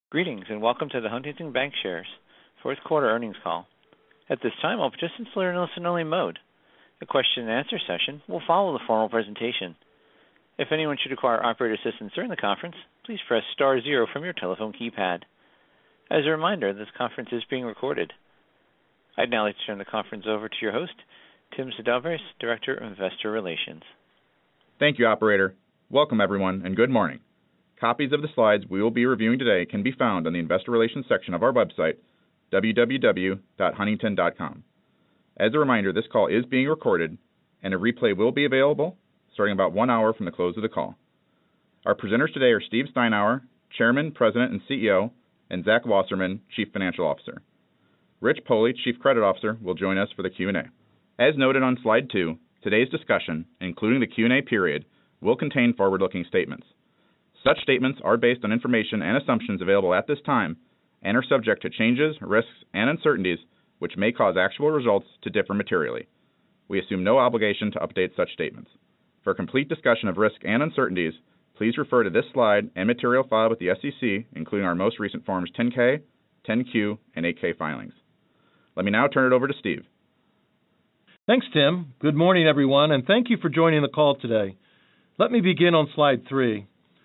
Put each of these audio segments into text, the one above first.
Greetings and welcome to the Huntington Bancshares fourth quarter earnings call. At this time, all participants are in listen-only mode. A question-and-answer session will follow the formal presentation. If anyone should require operator assistance during the conference, please press star zero from your telephone keypad. As a reminder, this conference is being recorded. I'd now like to turn the conference over to your host, Tim Sedabres, Director of Investor Relations. Thank you, Operator. Welcome, everyone, and good morning. Copies of the slides we will be reviewing today can be found on the Investor Relations section of our website, www.huntington.com. As a reminder, this call is being recorded, and a replay will be available starting about 1 hour from the close of the call. Our presenters today are Steve Steinour, Chairman, President, and CEO, and Zach Wasserman, Chief Financial Officer. Rich Poley, Chief Credit Officer, will join us for the Q&A. As noted on Slide 2, today's discussion, including the Q&A period, will contain forward-looking statements. Such statements are based on information and assumptions available at this time and are subject to changes, risks, and uncertainties which may cause actual results to differ materially. We assume no obligation to update such statements. For a complete discussion of risk and uncertainties, please refer to this slide and material filed with the SEC, including our most recent Forms 10-K, 10-Q, and 8-K filings. Let me now turn it over to Steve. Thanks, Tim. Good morning, everyone, and thank you for joining the call today. Let me begin on Slide 3.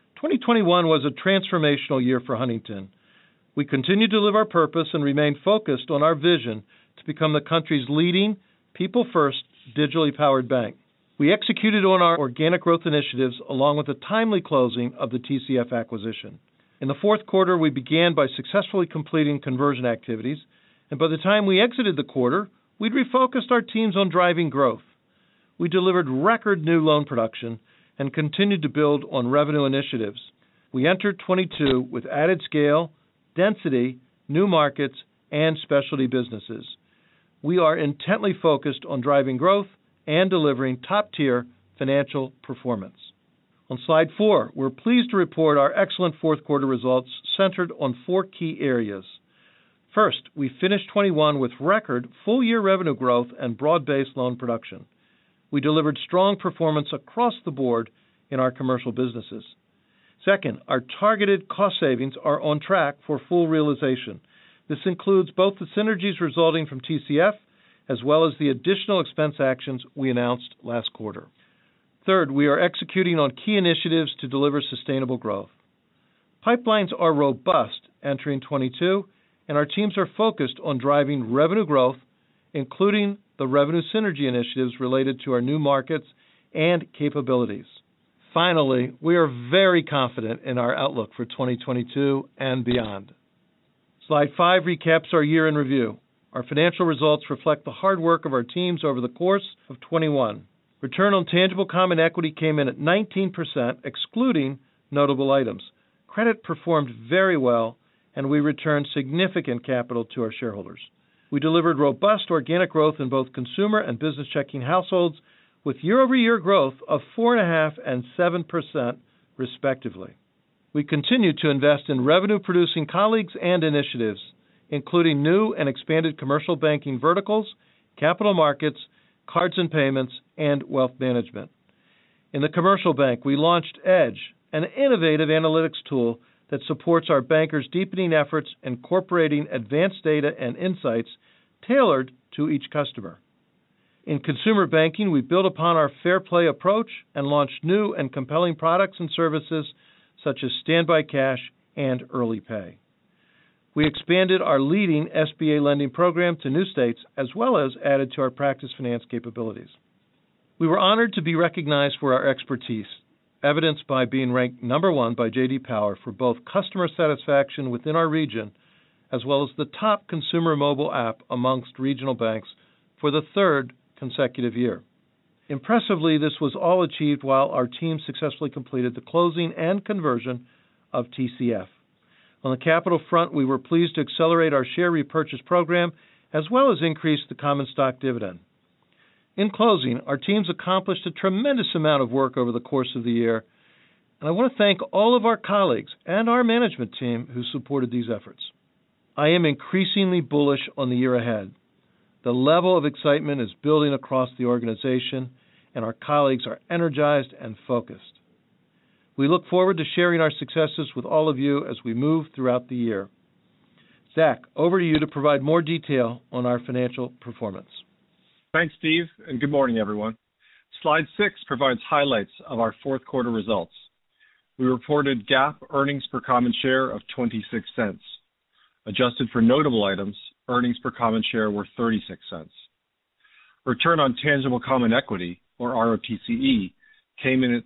2021 was a transformational year for Huntington. We continued to live our purpose and remain focused on our vision to become the country's leading, people-first, digitally powered bank. We executed on our organic growth initiatives along with the timely closing of the TCF acquisition. In the fourth quarter, we began by successfully completing conversion activities, and by the time we exited the quarter, we'd refocused our teams on driving growth. We delivered record new loan production and continued to build on revenue initiatives. We entered 22 with added scale, density, new markets, and specialty businesses. We are intently focused on driving growth and delivering top-tier financial performance. On Slide 4, we're pleased to report our excellent fourth quarter results centered on 4 key areas. First, we finished 21 with record full-year revenue growth and broad-based loan production. We delivered strong performance across the board in our commercial businesses. Second, our targeted cost savings are on track for full realization. This includes both the synergies resulting from TCF as well as the additional expense actions we announced last quarter. Third, we are executing on key initiatives to deliver sustainable growth. Pipelines are robust entering 22, and our teams are focused on driving revenue growth, including the revenue synergy initiatives related to our new markets and capabilities. Finally, we are very confident in our outlook for 2022 and beyond. Slide 5 recaps our year in review. Our financial results reflect the hard work of our teams over the course of 21. Return on tangible common equity came in at 19%, excluding notable items. Credit performed very well, and we returned significant capital to our shareholders. We delivered robust organic growth in both consumer and business checking households, with year-over-year growth of 4.5% and 7%, respectively. We continue to invest in revenue-producing colleagues and initiatives, including new and expanded commercial banking verticals, capital markets, cards and payments, and wealth management. In the commercial bank, we launched Edge, an innovative analytics tool that supports our bankers' deepening efforts incorporating advanced data and insights tailored to each customer. In consumer banking, we built upon our fair play approach and launched new and compelling products and services such as standby cash and early pay. We expanded our leading SBA lending program to new states as well as added to our practice finance capabilities. We were honored to be recognized for our expertise, evidenced by being ranked number 1 by J.D. Power for both customer satisfaction within our region as well as the top consumer mobile app amongst regional banks for the 3rd consecutive year. Impressively, this was all achieved while our team successfully completed the closing and conversion of TCF. On the capital front, we were pleased to accelerate our share repurchase program as well as increase the common stock dividend. In closing, our teams accomplished a tremendous amount of work over the course of the year, and I want to thank all of our colleagues and our management team who supported these efforts. I am increasingly bullish on the year ahead. The level of excitement is building across the organization, and our colleagues are energized and focused. We look forward to sharing our successes with all of you as we move throughout the year. Zach, over to you to provide more detail on our financial performance. Thanks, Steve, and good morning, everyone. Slide 6 provides highlights of our fourth quarter results. We reported GAAP earnings per common share of 26 cents. Adjusted for notable items, earnings per common share were 36 cents. Return on tangible common equity, or ROTCE, came in at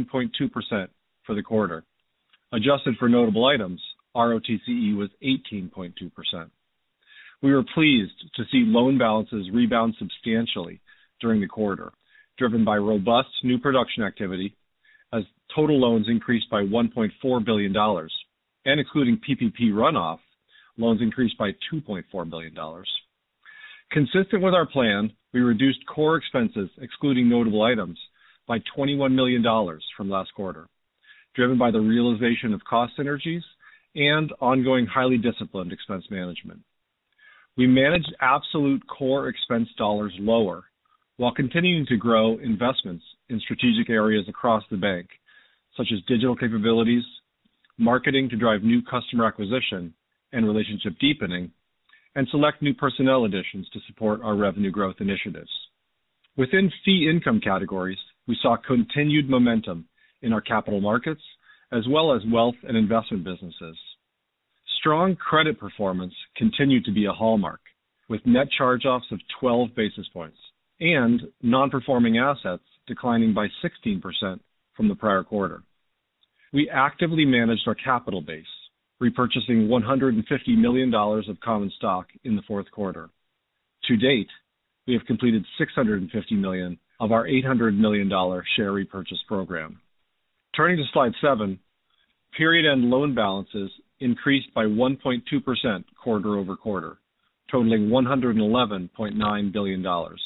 13.2% for the quarter. Adjusted for notable items, ROTCE was 18.2%. We were pleased to see loan balances rebound substantially during the quarter, driven by robust new production activity, as total loans increased by $1.4 billion, and excluding PPP runoff, loans increased by $2.4 billion. Consistent with our plan, we reduced core expenses, excluding notable items, by $21 million from last quarter, driven by the realization of cost synergies and ongoing highly disciplined expense management. We managed absolute core expense dollars lower while continuing to grow investments in strategic areas across the bank, such as digital capabilities, marketing to drive new customer acquisition and relationship deepening, and select new personnel additions to support our revenue growth initiatives. Within fee income categories, we saw continued momentum in our capital markets, as well as wealth and investment businesses. Strong credit performance continued to be a hallmark, with net charge-offs of 12 basis points and non-performing assets declining by 16% from the prior quarter. We actively managed our capital base, repurchasing $150 million of common stock in the fourth quarter. To date, we have completed $650 million of our $800 million share repurchase program. Turning to slide 7, period-end loan balances increased by 1.2% quarter over quarter, totaling $111.9 billion.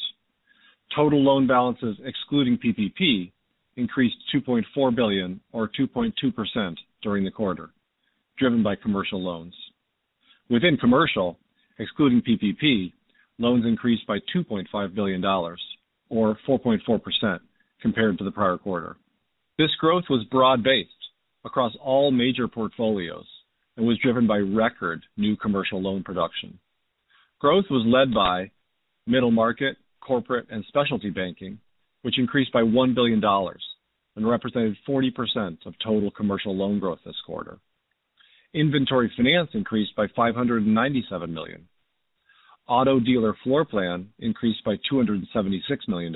Total loan balances excluding PPP increased $2.4 billion, or 2.2% during the quarter, driven by commercial loans. Within commercial, excluding PPP, loans increased by $2.5 billion, or 4.4% compared to the prior quarter. This growth was broad-based across all major portfolios and was driven by record new commercial loan production. Growth was led by middle market, corporate, and specialty banking, which increased by $1 billion and represented 40% of total commercial loan growth this quarter. Inventory finance increased by $597 million. Auto dealer floor plan increased by $276 million.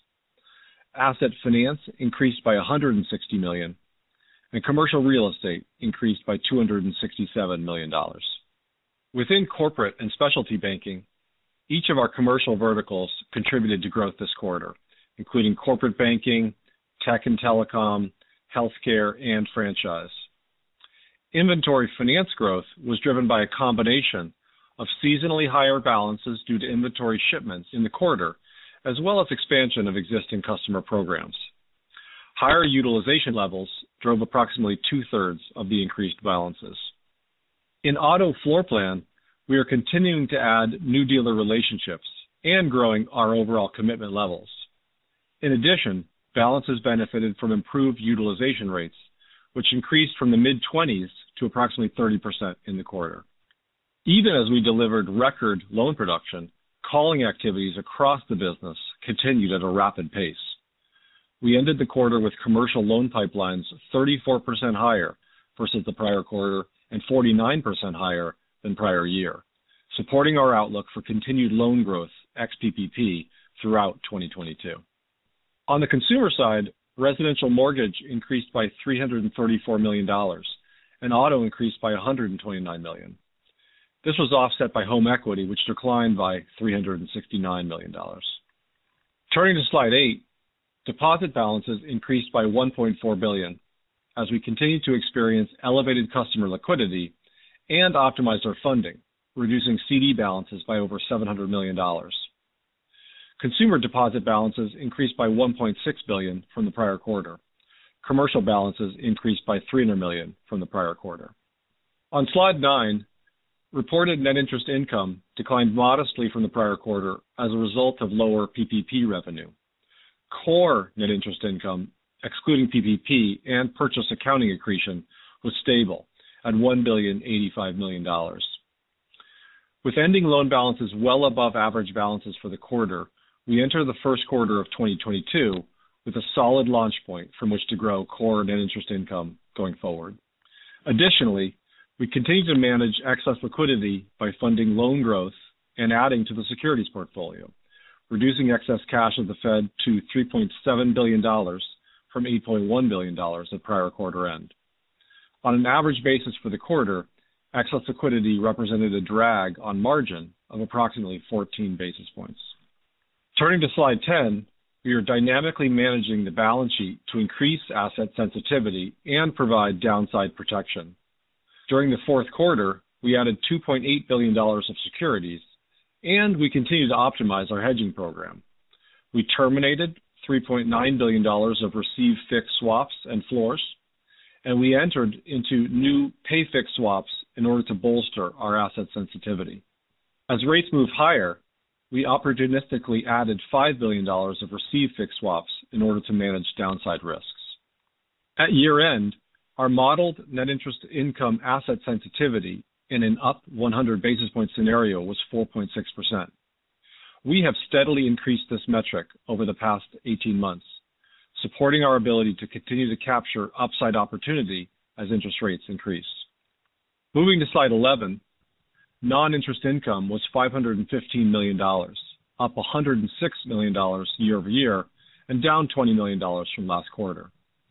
Asset finance increased by $160 million. And commercial real estate increased by $267 million. Within corporate and specialty banking, each of our commercial verticals contributed to growth this quarter, including corporate banking, tech and telecom, healthcare, and franchise. Inventory finance growth was driven by a combination of seasonally higher balances due to inventory shipments in the quarter, as well as expansion of existing customer programs. Higher utilization levels drove approximately two-thirds of the increased balances. In auto floor plan, we are continuing to add new dealer relationships and growing our overall commitment levels. In addition, balances benefited from improved utilization rates, which increased from the mid-20s to approximately 30% in the quarter. Even as we delivered record loan production, calling activities across the business continued at a rapid pace. We ended the quarter with commercial loan pipelines 34% higher versus the prior quarter and 49% higher than prior year, supporting our outlook for continued loan growth ex-PPP throughout 2022. On the consumer side, residential mortgage increased by $334 million, and auto increased by $129 million. This was offset by home equity, which declined by $369 million. Turning to slide 8, deposit balances increased by $1.4 billion as we continue to experience elevated customer liquidity and optimize our funding, reducing CD balances by over $700 million. Consumer deposit balances increased by $1.6 billion from the prior quarter. Commercial balances increased by $300 million from the prior quarter. On slide 9, reported net interest income declined modestly from the prior quarter as a result of lower PPP revenue. Core net interest income excluding PPP and purchase accounting accretion, was stable at $1.085 billion. With ending loan balances well above average balances for the quarter, we enter the first quarter of 2022 with a solid launch point from which to grow core net interest income going forward. Additionally, we continue to manage excess liquidity by funding loan growth and adding to the securities portfolio, reducing excess cash at the Fed to $3.7 billion from $8.1 billion at prior quarter end. On an average basis for the quarter, excess liquidity represented a drag on margin of approximately 14 basis points. Turning to slide 10, we are dynamically managing the balance sheet to increase asset sensitivity and provide downside protection. During the fourth quarter, we added $2.8 billion of securities, and we continue to optimize our hedging program. We terminated $3.9 billion of received fixed swaps and floors, and we entered into new pay fixed swaps in order to bolster our asset sensitivity. As rates move higher, we opportunistically added $5 billion of received fixed swaps in order to manage downside risks. At year end, our modeled net interest income asset sensitivity in an up 100 basis point scenario was 4.6%. We have steadily increased this metric over the past 18 months, supporting our ability to continue to capture upside opportunity as interest rates increase. Moving to slide 11, non-interest income was $515 million, up $106 million year over year, and down $20 million from last quarter.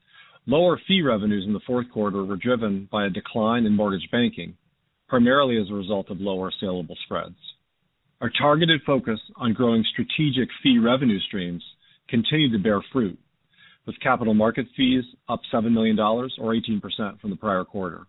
Lower fee revenues in the fourth quarter were driven by a decline in mortgage banking, primarily as a result of lower saleable spreads. Our targeted focus on growing strategic fee revenue streams continued to bear fruit, with capital market fees up $7 million or 18% from the prior quarter.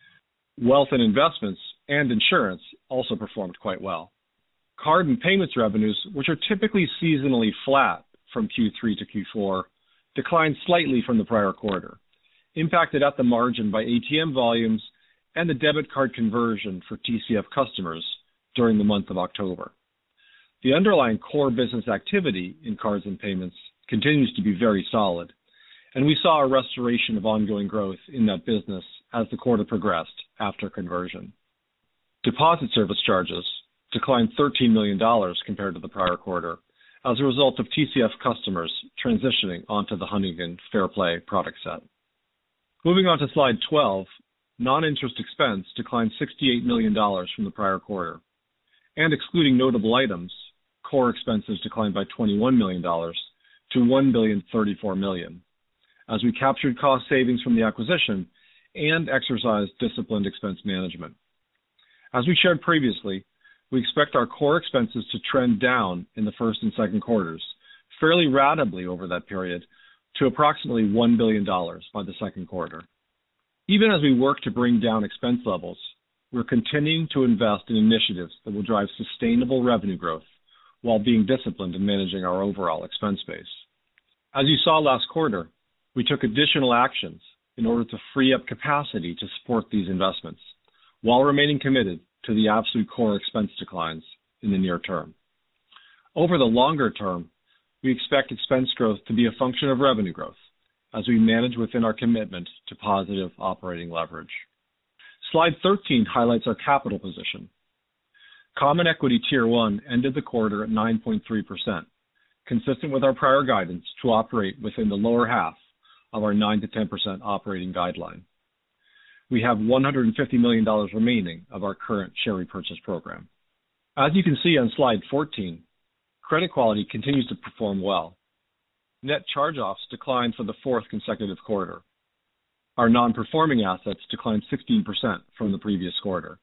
Wealth and investments and insurance also performed quite well. Card and payments revenues, which are typically seasonally flat from Q3 to Q4, declined slightly from the prior quarter, impacted at the margin by ATM volumes and the debit card conversion for TCF customers during the month of October. The underlying core business activity in cards and payments continues to be very solid, and we saw a restoration of ongoing growth in that business as the quarter progressed after conversion. Deposit service charges declined $13 million compared to the prior quarter as a result of TCF customers transitioning onto the Huntington Fair Play product set. Moving on to slide 12, non-interest expense declined $68 million from the prior quarter, and excluding notable items, core expenses declined by $21 million to $1.034 billion, as we captured cost savings from the acquisition and exercised disciplined expense management. As we shared previously, we expect our core expenses to trend down in the first and second quarters, fairly ratably over that period, to approximately $1 billion by the second quarter. Even as we work to bring down expense levels, we're continuing to invest in initiatives that will drive sustainable revenue growth while being disciplined in managing our overall expense base. As you saw last quarter, we took additional actions in order to free up capacity to support these investments, while remaining committed to the absolute core expense declines in the near term. Over the longer term, we expect expense growth to be a function of revenue growth as we manage within our commitment to positive operating leverage. Slide 13 highlights our capital position. Common Equity Tier 1 ended the quarter at 9.3%, consistent with our prior guidance to operate within the lower half of our 9 to 10% operating guideline. We have $150 million remaining of our current share repurchase program. As you can see on slide 14, credit quality continues to perform well. Net charge-offs declined for the fourth consecutive quarter. Our non-performing assets declined 16% from the previous quarter.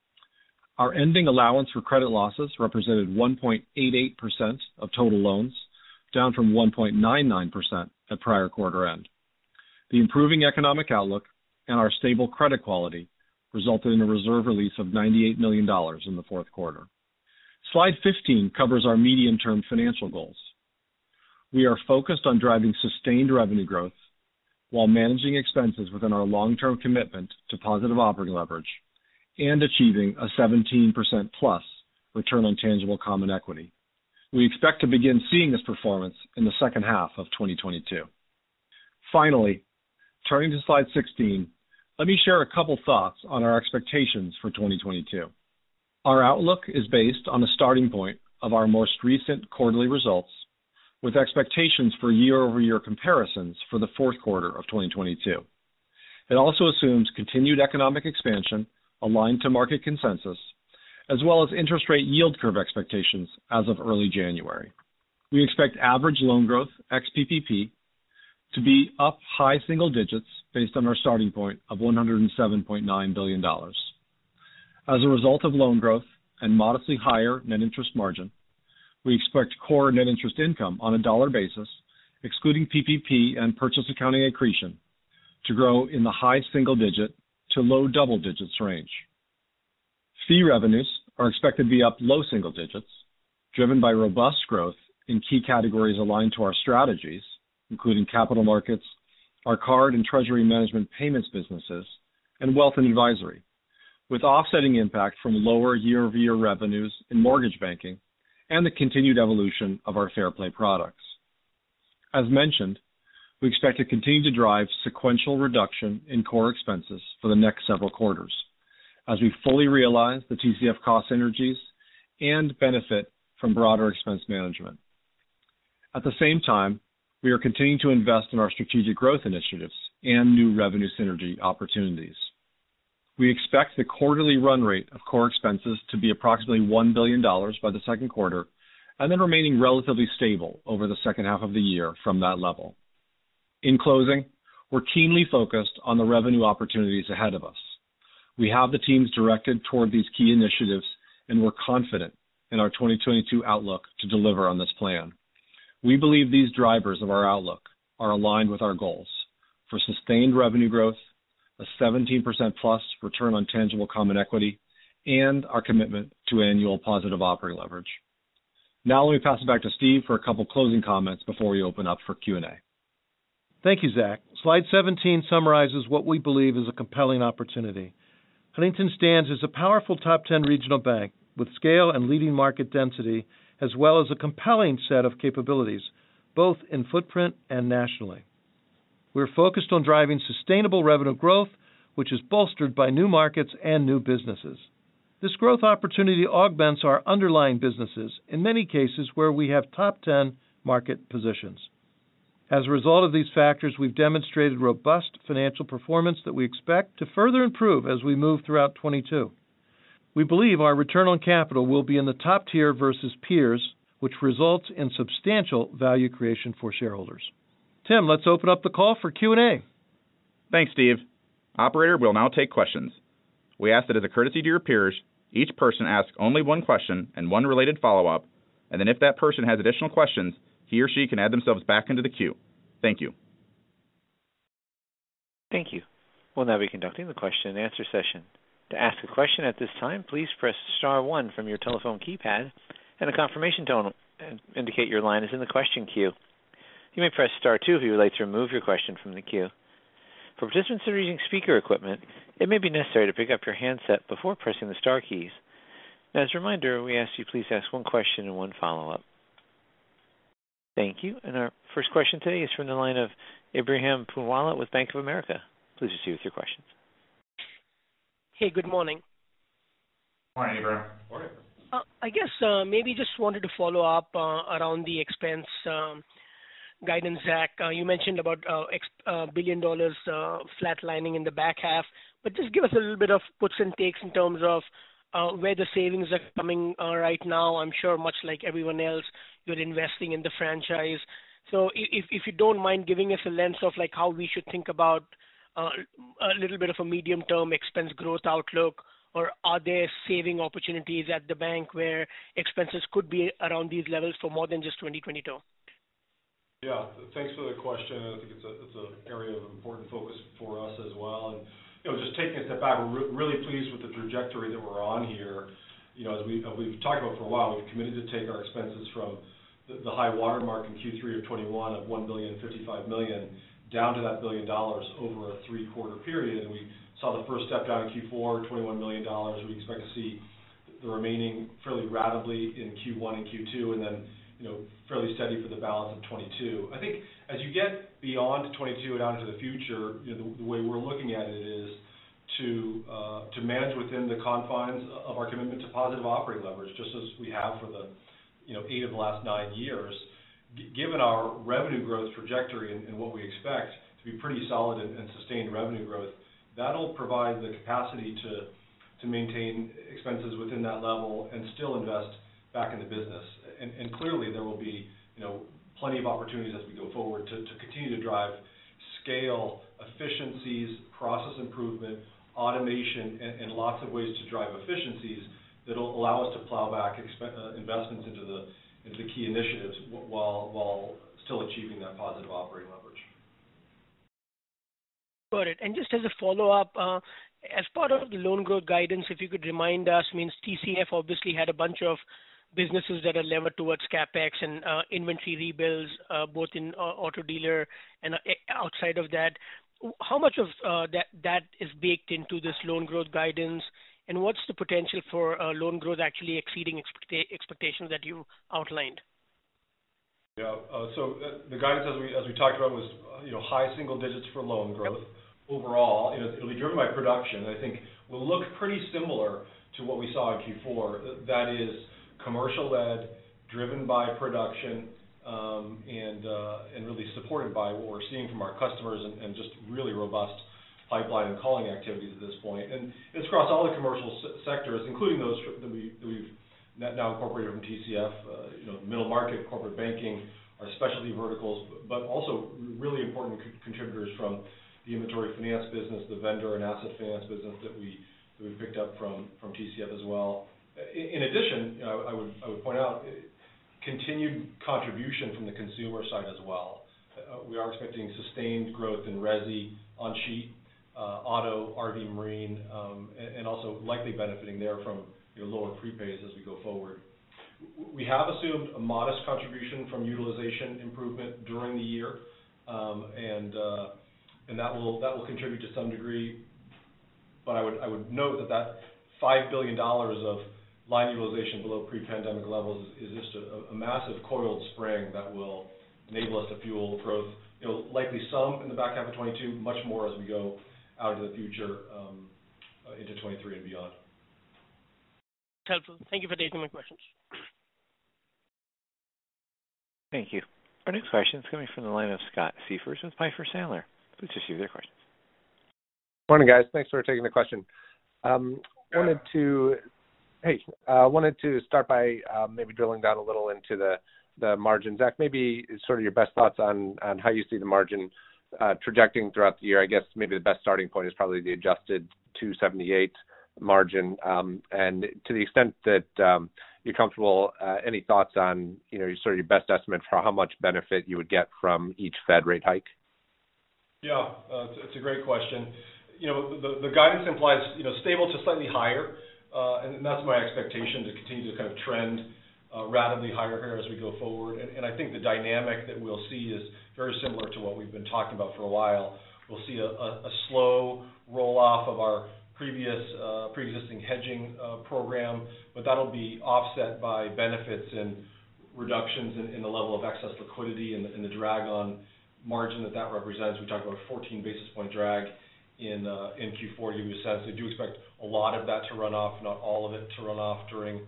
Our ending allowance for credit losses represented 1.88% of total loans, down from 1.99% at prior quarter end. The improving economic outlook and our stable credit quality resulted in a reserve release of $98 million in the fourth quarter. Slide 15 covers our medium-term financial goals. We are focused on driving sustained revenue growth while managing expenses within our long-term commitment to positive operating leverage and achieving a 17% plus return on tangible common equity. We expect to begin seeing this performance in the second half of 2022. Finally, turning to slide 16, let me share a couple thoughts on our expectations for 2022. Our outlook is based on the starting point of our most recent quarterly results, with expectations for year-over-year comparisons for the fourth quarter of 2022. It also assumes continued economic expansion aligned to market consensus, as well as interest rate yield curve expectations as of early January. We expect average loan growth ex-PPP to be up high single digits based on our starting point of $107.9 billion. As a result of loan growth and modestly higher net interest margin, we expect core net interest income on a dollar basis, excluding PPP and purchase accounting accretion, to grow in the high single digit to low double digits range. Fee revenues are expected to be up low single digits, driven by robust growth in key categories aligned to our strategies, including capital markets, our card and treasury management payments businesses, and wealth and advisory, with offsetting impact from lower year-over-year revenues in mortgage banking and the continued evolution of our Fair Play products. As mentioned, we expect to continue to drive sequential reduction in core expenses for the next several quarters as we fully realize the TCF cost synergies and benefit from broader expense management. At the same time, we are continuing to invest in our strategic growth initiatives and new revenue synergy opportunities. We expect the quarterly run rate of core expenses to be approximately $1 billion by the second quarter, and then remaining relatively stable over the second half of the year from that level. In closing, we're keenly focused on the revenue opportunities ahead of us. We have the teams directed toward these key initiatives, and we're confident in our 2022 outlook to deliver on this plan. We believe these drivers of our outlook are aligned with our goals for sustained revenue growth, a 17% plus return on tangible common equity, and our commitment to annual positive operating leverage. Now let me pass it back to Steve for a couple closing comments before we open up for Q&A. Thank you, Zach. Slide 17 summarizes what we believe is a compelling opportunity. Huntington stands as a powerful top 10 regional bank with scale and leading market density, as well as a compelling set of capabilities, both in footprint and nationally. We're focused on driving sustainable revenue growth, which is bolstered by new markets and new businesses. This growth opportunity augments our underlying businesses, in many cases where we have top 10 market positions. As a result of these factors, we've demonstrated robust financial performance that we expect to further improve as we move throughout 22. We believe our return on capital will be in the top tier versus peers, which results in substantial value creation for shareholders. Tim, let's open up the call for Q&A. Thanks, Steve. Operator, we'll now take questions. We ask that as a courtesy to your peers, each person ask only one question and one related follow-up, and then if that person has additional questions, he or she can add themselves back into the queue. Thank you. Thank you. We'll now be conducting the question and answer session. To ask a question at this time, please press star 1 from your telephone keypad, and a confirmation tone will indicate your line is in the question queue. You may press star 2 if you would like to remove your question from the queue. For participants that are using speaker equipment, it may be necessary to pick up your handset before pressing the star keys. Now, as a reminder, we ask you please ask one question and one follow-up. Thank you. And our first question today is from the line of Ebrahim Poonawala with Bank of America. Please proceed with your questions. Hey, good morning. Morning, Ebrahim. Morning. I guess maybe just wanted to follow up around the expense guidance, Zach. You mentioned about $1 billion flatlining in the back half, but just give us a little bit of puts and takes in terms of where the savings are coming right now. I'm sure much like everyone else, you're investing in the franchise. So if you don't mind giving us a lens of like how we should think about a little bit of a medium-term expense growth outlook, or are there saving opportunities at the bank where expenses could be around these levels for more than just 2022? Yeah, thanks for the question. I think it's an area of important focus for us as well. And just taking a step back, we're really pleased with the trajectory that we're on here. As we've talked about for a while, we've committed to take our expenses from the high water mark in Q3 of 21 of $1.055 billion down to that $1 billion over a 3-quarter period. And we saw the first step down in Q4, $21 million. We expect to see the remaining fairly ratably in Q1 and Q2, and then fairly steady for the balance of 22. I think as you get beyond 22 and out into the future, the way we're looking at it is to manage within the confines of our commitment to positive operating leverage, just as we have for the 8 of the last 9 years. Given our revenue growth trajectory and what we expect to be pretty solid and sustained revenue growth, that'll provide the capacity to maintain expenses within that level and still invest back in the business. And clearly there will be plenty of opportunities as we go forward to continue to drive scale, efficiencies, process improvement, automation, and lots of ways to drive efficiencies that'll allow us to plow back investments into the key initiatives while still achieving that positive operating leverage. Got it. And just as a follow-up, as part of the loan growth guidance, if you could remind us, means TCF obviously had a bunch of businesses that are levered towards CapEx and inventory rebuilds, both in auto dealer and outside of that. How much of that is baked into this loan growth guidance, and what's the potential for loan growth actually exceeding expectations that you outlined? Yeah. So the guidance as we talked about was high single digits for loan growth. Yep. Overall, it'll be driven by production. I think will look pretty similar to what we saw in Q4. That is commercial-led, driven by production, and really supported by what we're seeing from our customers and just really robust pipeline and calling activities at this point. And it's across all the commercial sectors, including those that we've now incorporated from TCF, middle market, corporate banking, our specialty verticals, but also really important contributors from the inventory finance business, the vendor and asset finance business that we picked up from TCF as well. In addition, I would point out continued contribution from the consumer side as well. We are expecting sustained growth in resi, on sheet, auto, RV, marine, and also likely benefiting there from lower prepays as we go forward. We have assumed a modest contribution from utilization improvement during the year, and that will contribute to some degree. But I would note that $5 billion of line utilization below pre-pandemic levels is just a massive coiled spring that will enable us to fuel growth. Likely some in the back half of 22, much more as we go out into the future, into 23 and beyond. Helpful. Thank you for taking my questions. Thank you. Our next question is coming from the line of Scott Siefers with Piper Sandler. Please proceed with your questions. Morning, guys. Thanks for taking the question. Wanted to start by maybe drilling down a little into the margin. Zach, maybe sort of your best thoughts on how you see the margin trajecting throughout the year. I guess maybe the best starting point is probably the adjusted 278 margin. And to the extent that you're comfortable, any thoughts on sort of your best estimate for how much benefit you would get from each Fed rate hike? Yeah, it's a great question. The guidance implies stable to slightly higher, and that's my expectation to continue to kind of trend rapidly higher here as we go forward. And I think the dynamic that we'll see is very similar to what we've been talking about for a while. We'll see a slow roll off of our pre-existing hedging program, but that'll be offset by benefits and reductions in the level of excess liquidity and the drag on margin that represents. We talked about a 14 basis point drag in Q4 to give you a sense. I do expect a lot of that to run off, not all of it to run off during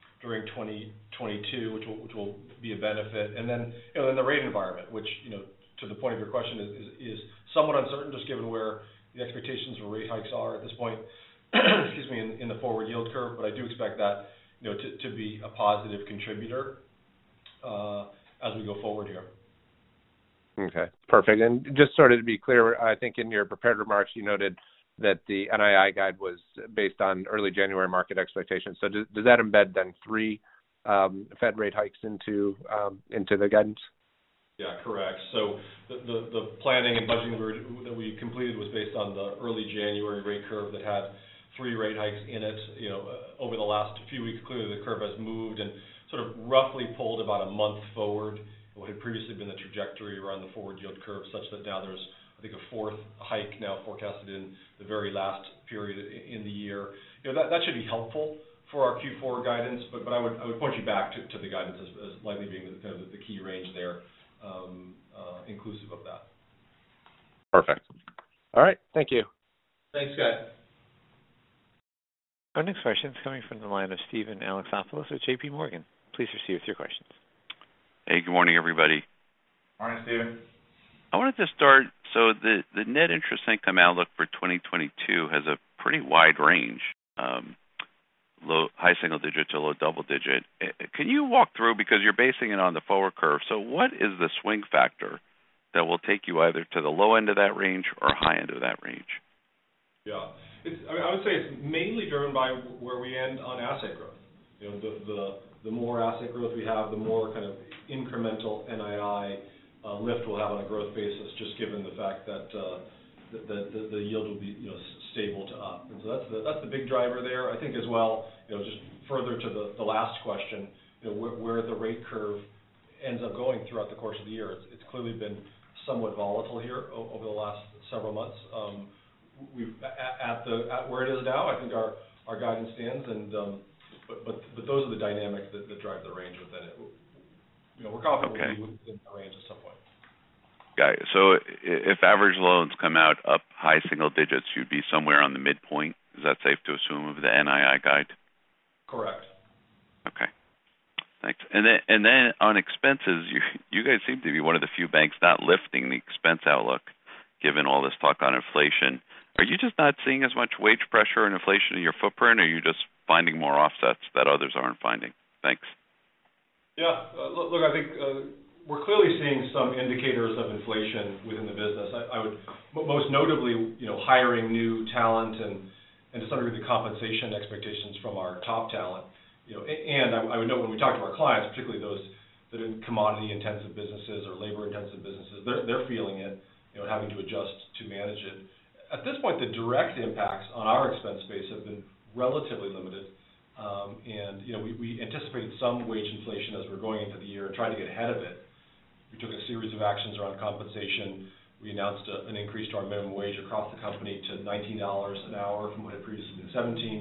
2022, which will be a benefit. And then the rate environment, which to the point of your question is somewhat uncertain, just given where the expectations for rate hikes are at this point. excuse me, in the forward yield curve. But I do expect that to be a positive contributor as we go forward here. Okay, perfect. And just sort of to be clear, I think in your prepared remarks you noted that the NII guide was based on early January market expectations. So does that embed then 3 Fed rate hikes into the guidance? Yeah, correct. So the planning and budgeting that we completed was based on the early January rate curve that had 3 rate hikes in it. Over the last few weeks, clearly the curve has moved and sort of roughly pulled about a month forward what had previously been the trajectory around the forward yield curve, such that now there's, I think, a 4th hike now forecasted in the very last period in the year. That should be helpful our Q4 guidance, but I would point you back to the guidance as likely being kind of the key range there, inclusive of that. Perfect. All right. Thank you. Thanks, Scott. Our next question is coming from the line of Steven Alexopoulos with J.P. Morgan. Please proceed with your questions. Hey, good morning, everybody. Morning, Steven. I wanted to start, so the net interest income outlook for 2022 has a pretty wide range, high single digit to low double digit. Can you walk through, because you're basing it on the forward curve, so what is the swing factor that will take you either to the low end of that range or high end of that range? Yeah. I would say it's mainly driven by where we end on asset growth. You know, the more asset growth we have, the more kind of incremental NII lift we'll have on a growth basis, just given the fact that the yield will be, you know, stable to up. And so that's the big driver there. I think as well, you know, just further to the last question, you know, where the rate curve ends up going throughout the course of the year. It's clearly been somewhat volatile here over the last several months. We've at where it is now, I think our guidance stands, and but those are the dynamics that drive the range within it. You know, we're confident we'll be within the range at some point. Got it. So if average loans come out up high single digits, you'd be somewhere on the midpoint. Is that safe to assume of the NII guide? Correct. Okay. Thanks. And then on expenses, you guys seem to be one of the few banks not lifting the expense outlook, given all this talk on inflation. Are you just not seeing as much wage pressure and inflation in your footprint, or are you just finding more offsets that others aren't finding? Thanks. Yeah. Look, I think we're clearly seeing some indicators of inflation within the business. I would most notably, you know, hiring new talent and to some degree the compensation expectations from our top talent. You know, and I would note when we talk to our clients, particularly those that are in commodity-intensive businesses or labor-intensive businesses, they're feeling it, you know, having to adjust to manage it. At this point, the direct impacts on our expense base have been relatively limited. And, you know, we anticipated some wage inflation as we're going into the year and trying to get ahead of it. We took a series of actions around compensation. We announced an increase to our minimum wage across the company to $19 an hour from what had previously been $17.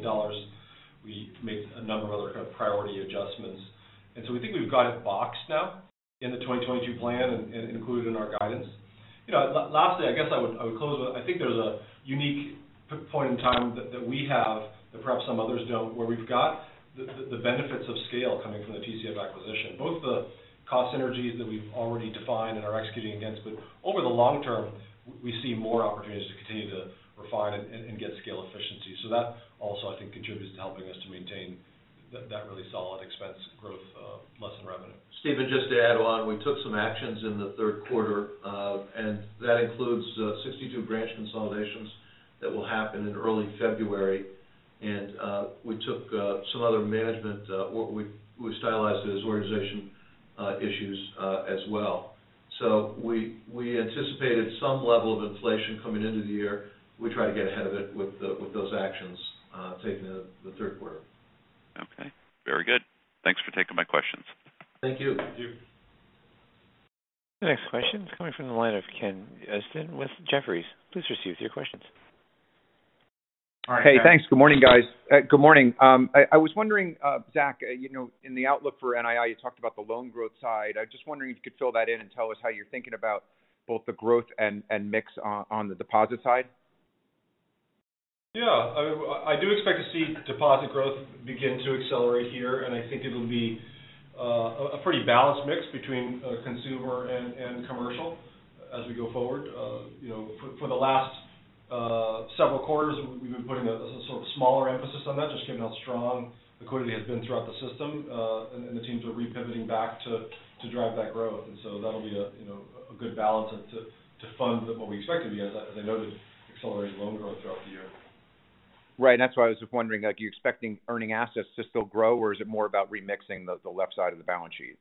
We made a number of other kind of priority adjustments. And so we think we've got it boxed now in the 2022 plan and included in our guidance. You know, lastly, I guess I would close with, I think there's a unique point in time that we have that perhaps some others don't, where we've got the benefits of scale coming from the TCF acquisition, both the cost synergies that we've already defined and are executing against, but over the long term, we see more opportunities to continue to refine and get scale efficiency. So that also, I think, contributes to helping us to maintain that really solid expense growth, less than revenue. Stephen, just to add on, we took some actions in the third quarter, and that includes 62 branch consolidations that will happen in early February. And we took some other management, we stylized it as organization issues as well. So we anticipated some level of inflation coming into the year. We try to get ahead of it with those actions taken in the third quarter. Okay, very good. Thanks for taking my questions. Thank you. Thank you. The next question is coming from the line of Ken Usdin with Jefferies. Please proceed with your questions. All right, hey, Ken. thanks. Good morning, guys. Good morning. I was wondering, Zach, you know, in the outlook for NII, you talked about the loan growth side. I was just wondering if you could fill that in and tell us how you're thinking about both the growth and mix on the deposit side. Yeah, I do expect to see deposit growth begin to accelerate here, and I think it'll be a pretty balanced mix between consumer and commercial as we go forward. You know, for the last several quarters, we've been putting a sort of smaller emphasis on that, just given how strong liquidity has been throughout the system, and the teams are repivoting back to drive that growth. And so that'll be a good balance to fund what we expect to be, as I noted, accelerated loan growth throughout the year. Right, and that's why I was just wondering, like, are you expecting earning assets to still grow, or is it more about remixing the left side of the balance sheet?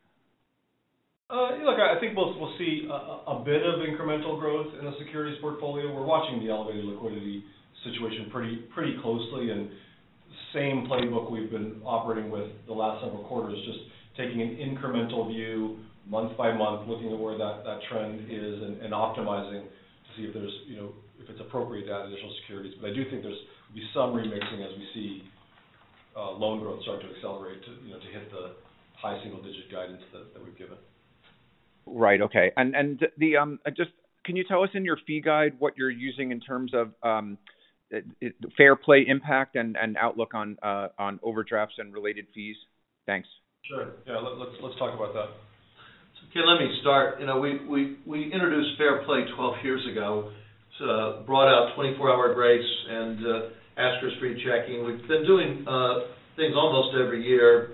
Look, I think we'll see a bit of incremental growth in the securities portfolio. We're watching the elevated liquidity situation pretty closely, and same playbook we've been operating with the last several quarters, just taking an incremental view month by month, looking at where that trend is and optimizing to see if there's, you know, if it's appropriate to add additional securities. But I do think there's be some remixing as we see loan growth start to accelerate to hit the high single-digit guidance that we've given. Right. Okay. And the just can you tell us in your fee guide what you're using in terms of Fair Play impact and outlook on overdrafts and related fees? Thanks. Sure. Yeah. Let's talk about that. Okay, let me start. We introduced Fair Play 12 years ago. Brought out 24-hour grace and asterisk-free checking. We've been doing things almost every year.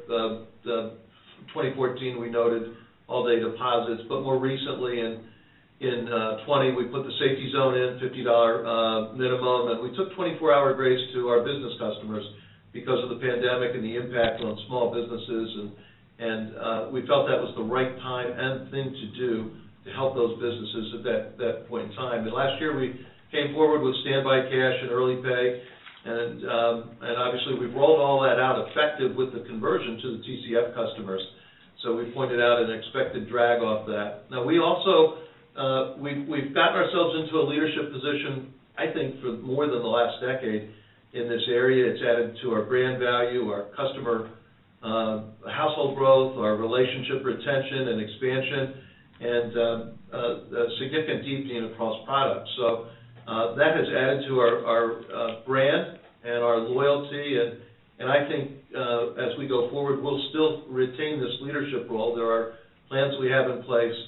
2014 we noted all-day deposits, but more recently in 20 we put the safety zone in, $50 minimum, and we took 24-hour grace to our business customers because of the pandemic and the impact on small businesses, and we felt that was the right time and thing to do to help those businesses at that point in time. And last year we came forward with standby cash and early pay, and obviously we've rolled all that out effective with the conversion to the TCF customers. So we pointed out an expected drag off that. Now we also we've gotten ourselves into a leadership position, I think, for more than the last decade in this area. It's added to our brand value, our customer household growth, our relationship retention and expansion, and significant deepening across products. So that has added to our brand and our loyalty, and I think as we go forward, we'll still retain this leadership role. There are plans we have in place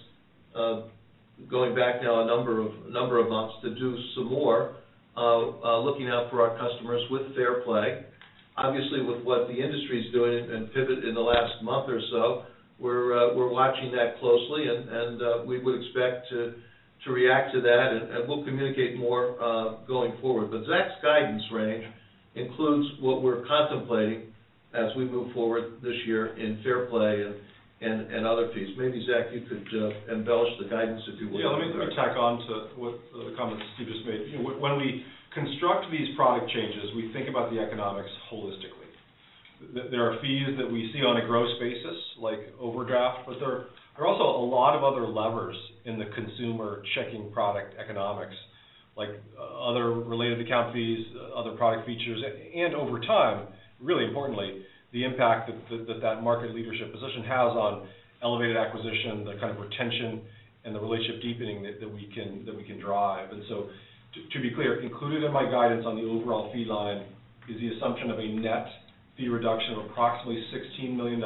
going back now a number of months to do some more, looking out for our customers with Fair Play. Obviously, with what the industry's doing and pivot in the last month or so, we're watching that closely, and we would expect to react to that, and we'll communicate more going forward. But Zach's guidance range includes what we're contemplating as we move forward this year in Fair Play and other fees. Maybe, Zach, you could embellish the guidance, if you would. Yeah, let me tack on to what the comments Steve just made. When we construct these product changes, we think about the economics holistically. There are fees that we see on a gross basis, like overdraft, but there are also a lot of other levers in the consumer checking product economics, like other related account fees, other product features, and over time, really importantly, the impact that market leadership position has on elevated acquisition, the kind of retention and the relationship deepening that we can drive. And so, to be clear, included in my guidance on the overall fee line is the assumption of a net fee reduction of approximately $16 million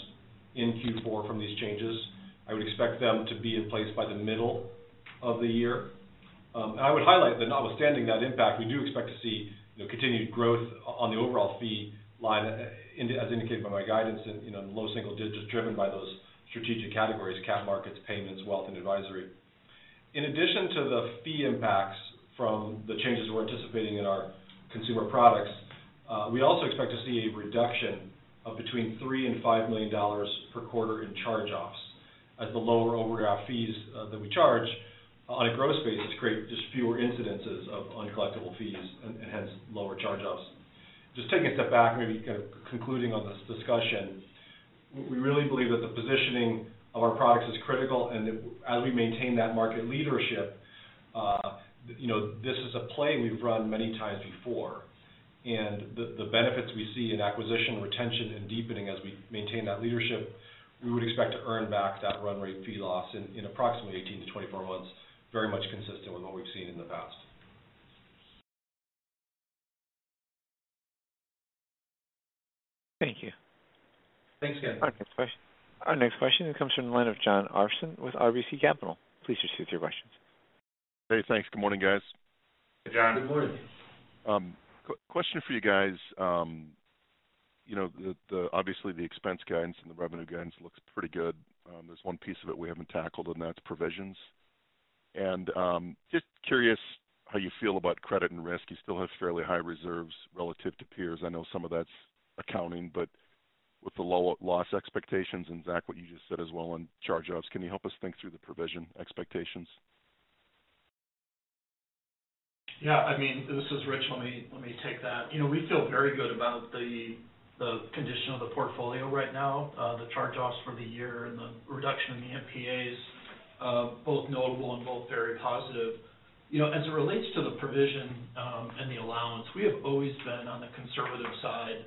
in Q4 from these changes. I would expect them to be in place by the middle of the year. And I would highlight that notwithstanding that impact, we do expect to see continued growth on the overall fee line, as indicated by my guidance, in low single digits, driven by those strategic categories: cap markets, payments, wealth, and advisory. In addition to the fee impacts from the changes we're anticipating in our consumer products, we also expect to see a reduction of between $3 and $5 million per quarter in charge-offs, as the lower overdraft fees that we charge on a gross basis create just fewer incidences of uncollectible fees and hence lower charge-offs. Just taking a step back, maybe kind of concluding on this discussion, we really believe that the positioning of our products is critical, and that as we maintain that market leadership, this is a play we've run many times before, and the benefits we see in acquisition, retention, and deepening as we maintain that leadership, we would expect to earn back that run rate fee loss in approximately 18 to 24 months, very much consistent with what we've seen in the past. Thank you. Thanks again. Our next question comes from the line of Jon Arfstrom with RBC Capital. Please proceed with your questions. Hey, thanks. Good morning, guys. Hey, John. Good morning. Question for you guys. Obviously the expense guidance and the revenue guidance looks pretty good. There's one piece of it we haven't tackled, and that's provisions. And just curious how you feel about credit and risk. You still have fairly high reserves relative to peers. I know some of that's accounting, but with the low loss expectations, and Zach, what you just said as well on charge-offs, can you help us think through the provision expectations? Yeah, this is Rich. Let me take that. We feel very good about the condition of the portfolio right now. The charge-offs for the year and the reduction in the NPAs, both notable and both very positive. As it relates to the provision and the allowance, we have always been on the conservative side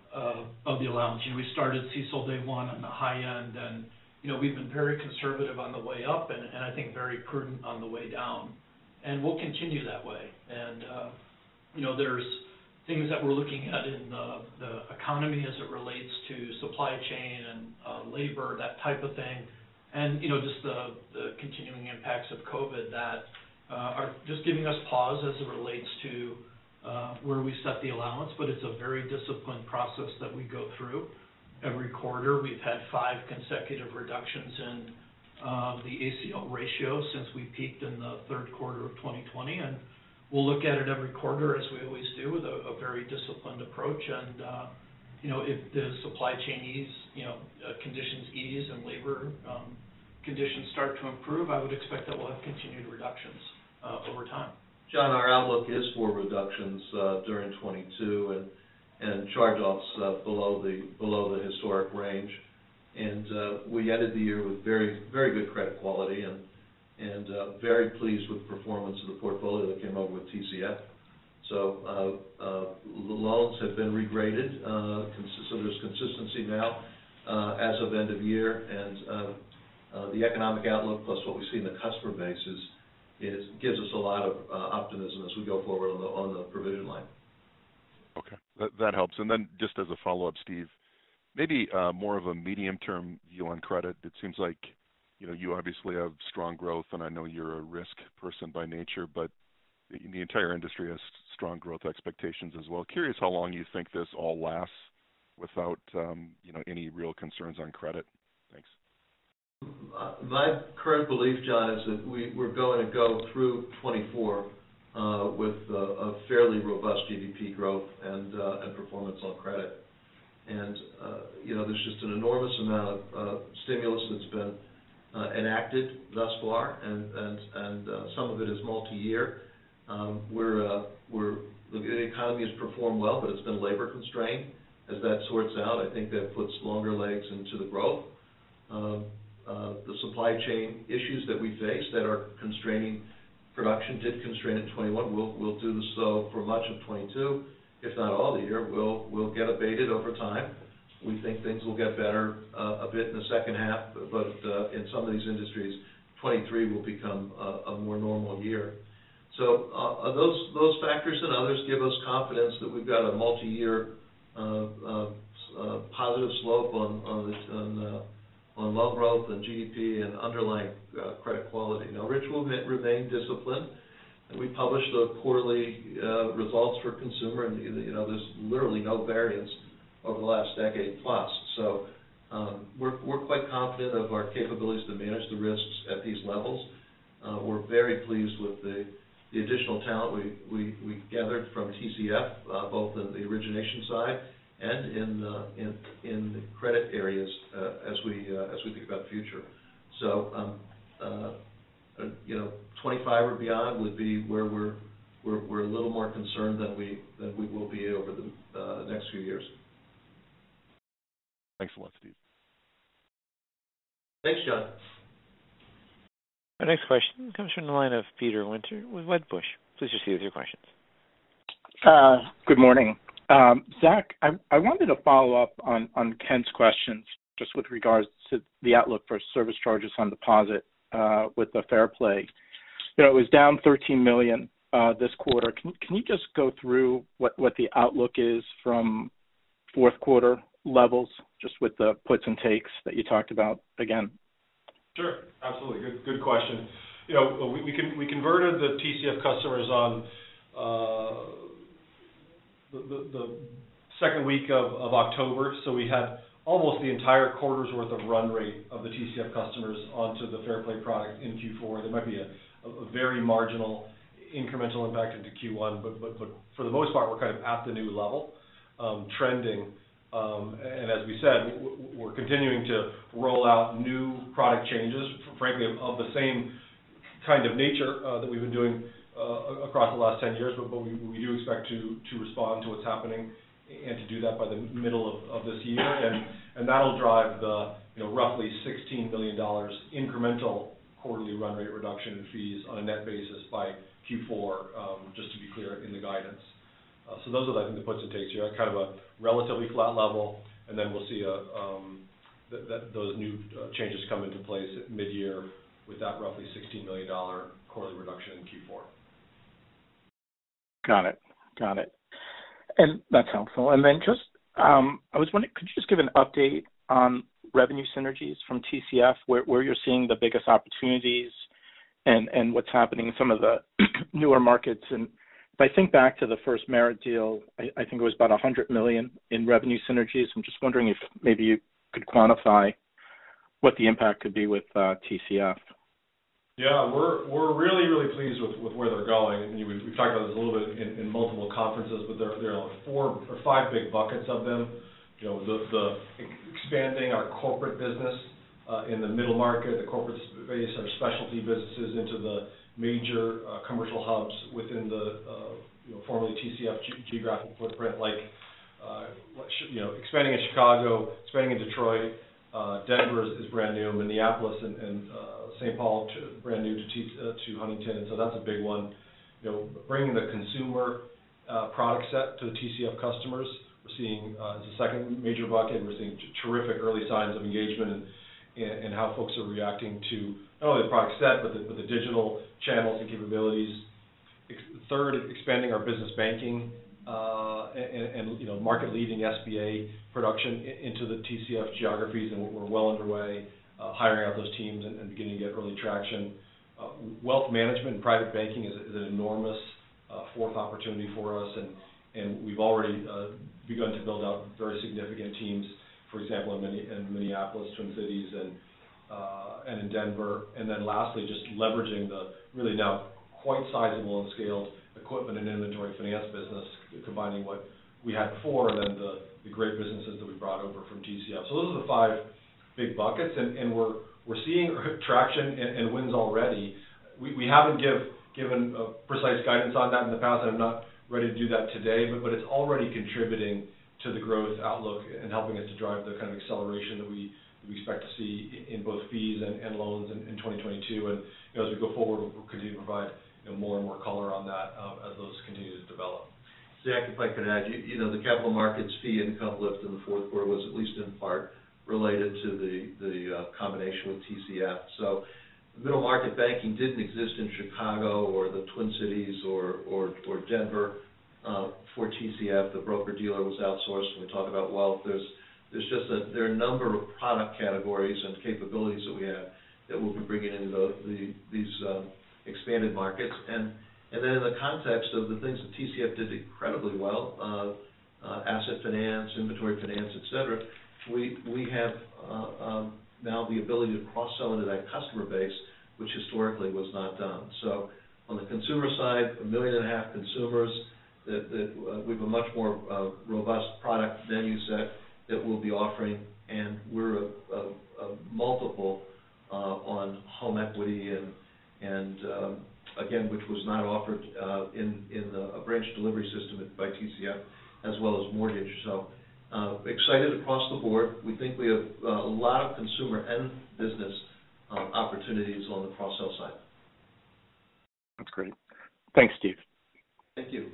the allowance. We started CECL day one on the high end, and we've been very conservative on the way up, and I think very prudent on the way down, and we'll continue that way. And there's things that we're looking at in the economy as it relates to supply chain and labor, that type of thing, and just the continuing impacts of COVID that are just giving us pause as it relates to where we set the allowance. But it's a very disciplined process that we go through every quarter. We've had 5 consecutive reductions in the ACL ratio since we peaked in the third quarter of 2020, and we'll look at it every quarter, as we always do, with a very disciplined approach. And if the supply chain conditions ease and labor conditions start to improve, I would expect that we'll have continued reductions over time. John, our outlook is for reductions during 22 and charge-offs below the historic range. And we ended the year with very, very good credit quality and very pleased with the performance of the portfolio that came over with TCF. So the loans have been regraded, so there's consistency now as of end of year, and the economic outlook plus what we see in the customer base gives us a lot of optimism as we go forward on the provision line. Okay, that helps. And then just as a follow-up, Steve, maybe more of a medium-term view on credit. It seems like you obviously have strong growth, and I know you're a risk person by nature, but the entire industry has strong growth expectations as well. Curious how long you think this all lasts without any real concerns on credit. Thanks. My current belief, John, is that we're going to go through 24 with a fairly robust GDP growth and performance on credit. And there's just an enormous amount of stimulus that's been enacted thus far, and some of it is multi-year. The economy has performed well, but it's been labor constrained. As that sorts out, I think that puts longer legs into the growth. The supply chain issues that we face that are constraining production did constrain it in 21. We'll do so for much of 22, if not all the year. We'll get abated over time. We think things will get better a bit in the second half, but in some of these industries, 23 will become a more normal year. So those factors and others give us confidence that we've got a multi-year positive slope on loan growth and GDP and underlying credit quality. Now, Rich will remain disciplined. And we publish the quarterly results for consumer, and there's literally no variance over the last decade plus. So we're quite confident of our capabilities to manage the risks at these levels. We're very pleased with the additional talent we gathered from TCF, both in the origination side and in the credit areas as we think about the future. So 25 or beyond would be where we're a little more concerned than we will be over the next few years. Thanks a lot, Steve. Thanks, John. Our next question comes from the line of Peter Winter with Wedbush. Please proceed with your questions. Good morning. Zach, I wanted to follow up on Ken's questions just with regards to the outlook for service charges on deposit with the Fair Play. It was down $13 million this quarter. Can you just go through what the outlook is from fourth quarter levels, just with the puts and takes that you talked about again? Sure, absolutely. Good question. We converted the TCF customers on the second week of October, so we had almost the entire quarter's worth of run rate of the TCF customers onto the Fair Play product in Q4. There might be a very marginal incremental impact into Q1, but for the most part, we're kind of at the new level, trending. And as we said, we're continuing to roll out new product changes, frankly, of the same kind of nature that we've been doing across the last 10 years, but we do expect to respond to what's happening and to do that by the middle of this year, and that'll drive the roughly $16 million incremental quarterly run rate reduction in fees on a net basis by Q4, just to be clear in the guidance. So those are, I think, the puts and takes here. Kind of a relatively flat level, and then we'll see those new changes come into place at mid-year with that roughly $16 million quarterly reduction in Q4. Got it. And that's helpful. And then just, I was wondering, could you just give an update on revenue synergies from TCF, where you're seeing the biggest opportunities and what's happening in some of the newer markets? And if I think back to the first Merit deal, I think it was about $100 million in revenue synergies. I'm just wondering if maybe you could quantify what the impact could be with TCF. Yeah, we're really pleased with where they're going. And we've talked about this a little bit in multiple conferences, but there are 4 or 5 big buckets of them. The expanding our corporate business in the middle market, the corporate space, our specialty businesses into the major commercial hubs within the formerly TCF geographic footprint, like expanding in Chicago, expanding in Detroit. Denver is brand new, Minneapolis and St. Paul brand new to Huntington, and so that's a big one. Bringing the consumer product set to the TCF customers. We're seeing as a second major bucket. We're seeing terrific early signs of engagement and how folks are reacting to not only the product set but the digital channels and capabilities. Third, expanding our business banking and market leading SBA production into the TCF geographies, and we're well underway hiring out those teams and beginning to get early traction. Wealth management and private banking is an enormous fourth opportunity for us, and we've already begun to build out very significant teams, for example, in Minneapolis, Twin Cities, and in Denver. And then lastly, just leveraging the really now quite sizable and scaled equipment and inventory finance business, combining what we had before and then the great businesses that we brought over from TCF. So those are the 5 big buckets, and we're seeing traction and wins already. We haven't given precise guidance on that in the past, and I'm not ready to do that today, but it's already contributing to the growth outlook and helping us to drive the kind of acceleration that we expect to see in both fees and loans in 2022. And as we go forward, we'll continue to provide more and more color on that as those continue to develop. Zach, if I could add, the capital markets fee income lift in the fourth quarter was at least in part related to the combination with TCF. So middle market banking didn't exist in Chicago or the Twin Cities or Denver for TCF. The broker-dealer was outsourced. When we talk about wealth, there are a number of product categories and capabilities that we have that we'll be bringing into these expanded markets. And then in the context of the things that TCF did incredibly well, asset finance, inventory finance, et cetera, we have now the ability to cross-sell into that customer base, which historically was not done. So on the consumer side, 1.5 million consumers, that we have a much more robust product menu set that we'll be offering, and we're a multiple on home equity and again, which was not offered in a branch delivery system by TCF, as well as mortgage. So excited across the board. We think we have a lot of consumer and business opportunities on the cross-sell side. That's great. Thanks, Steve. Thank you.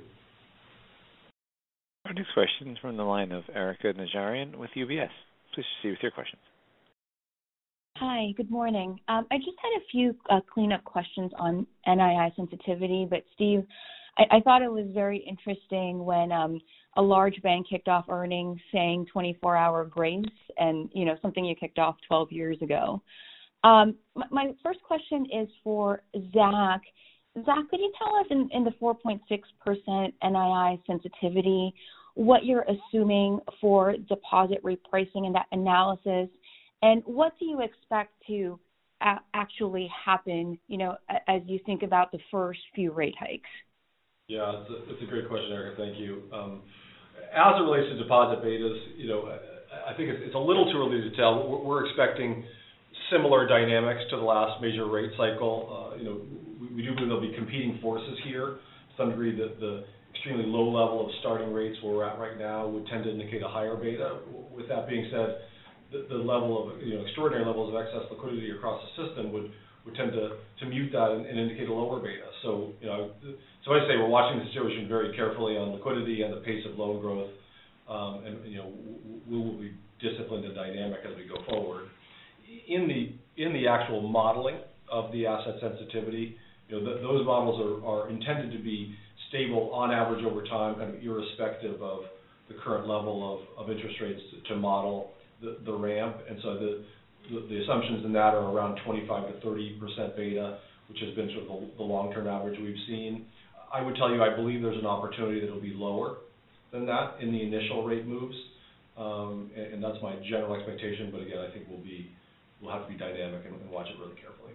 Our next question is from the line of Erika Najarian with UBS. Please proceed with your questions. Hi, good morning. I just had a few cleanup questions on NII sensitivity, but Steve, I thought it was very interesting when a large bank kicked off earnings saying 24-hour grace, and something you kicked off 12 years ago. My first question is for Zach. Zach, could you tell us in the 4.6% NII sensitivity what you're assuming for deposit repricing in that analysis, and what do you expect to actually happen, as you think about the first few rate hikes? Yeah, it's a great question, Erika. Thank you. As it relates to deposit betas, I think it's a little too early to tell. We're expecting similar dynamics to the last major rate cycle. We do believe there'll be competing forces here. To some degree, the extremely low level of starting rates where we're at right now would tend to indicate a higher beta. With that being said, the level of extraordinary levels of excess liquidity across the system would would tend to mute that and indicate a lower beta. So, so I say we're watching the situation very carefully on liquidity and the pace of loan growth, and we will be disciplined and dynamic as we go forward. In the actual modeling of the asset sensitivity, those models are intended to be stable on average over time, kind of irrespective of the current level of interest rates to model the ramp. And so the assumptions in that are around 25 to 30% beta, which has been sort of the long-term average we've seen. I would tell you I believe there's an opportunity that will be lower than that in the initial rate moves, and that's my general expectation. But again, I think we'll have to be dynamic and watch it really carefully.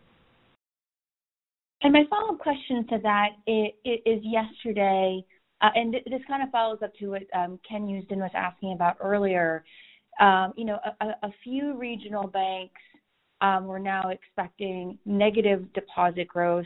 And my follow-up question to that is yesterday, and this kind of follows up to what Ken Usdin was asking about earlier. A few regional banks were now expecting negative deposit growth.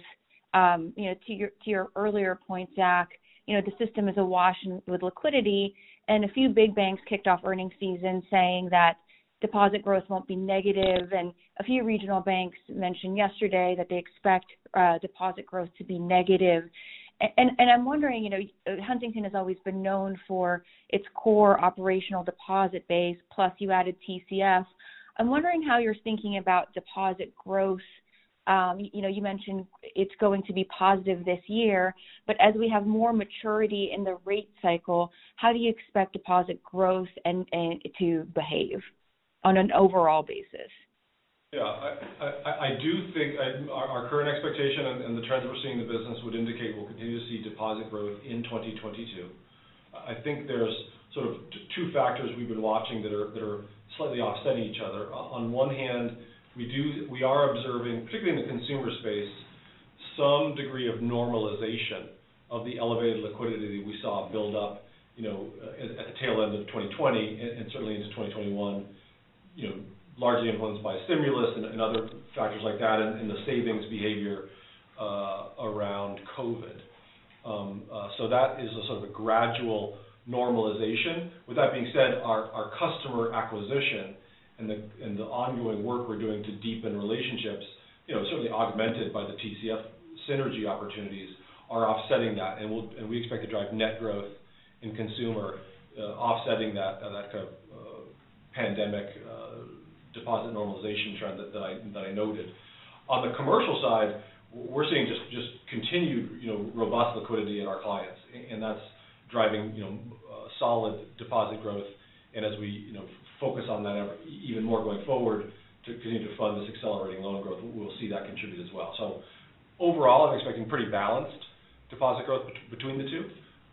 To your earlier point, Zach, the system is awash with liquidity, and a few big banks kicked off earnings season saying that deposit growth won't be negative, and a few regional banks mentioned yesterday that they expect deposit growth to be negative. And I'm wondering, Huntington has always been known for its core operational deposit base, plus you added TCF. I'm wondering how you're thinking about deposit growth. You mentioned it's going to be positive this year, but as we have more maturity in the rate cycle, how do you expect deposit growth and to behave on an overall basis? Yeah, I do think our current expectation and the trends we're seeing in the business would indicate we'll continue to see deposit growth in 2022. I think there's sort of two factors we've been watching that are slightly offsetting each other. On one hand, we are observing, particularly in the consumer space, some degree of normalization of the elevated liquidity that we saw build up, at the tail end of 2020 and certainly into 2021. Largely influenced by stimulus and other factors like that, and the savings behavior around COVID. So that is a sort of a gradual normalization. With that being said, our customer acquisition and the ongoing work we're doing to deepen relationships, certainly augmented by the TCF synergy opportunities, are offsetting that, and we expect to drive net growth in consumer, offsetting that kind of pandemic deposit normalization trend that I noted. On the commercial side, we're seeing just continued robust liquidity in our clients, and that's driving solid deposit growth. And as we focus on that even more going forward to continue to fund this accelerating loan growth, we'll see that contribute as well. So overall, I'm expecting pretty balanced deposit growth between the two,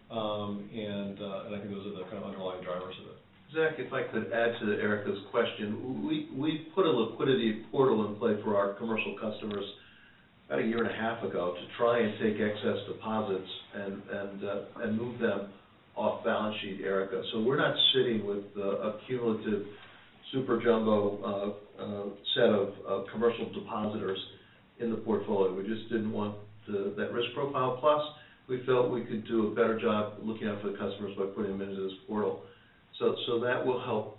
and I think those are the kind of underlying drivers of it. Zach, if I could add to Erica's question, we put a liquidity portal in play for our commercial customers about a year and a half ago to try and take excess deposits and move them off balance sheet, Erica. So we're not sitting with a cumulative super jumbo set of commercial depositors in the portfolio. We just didn't want that risk profile. Plus, we felt we could do a better job looking out for the customers by putting them into this portal. So that will help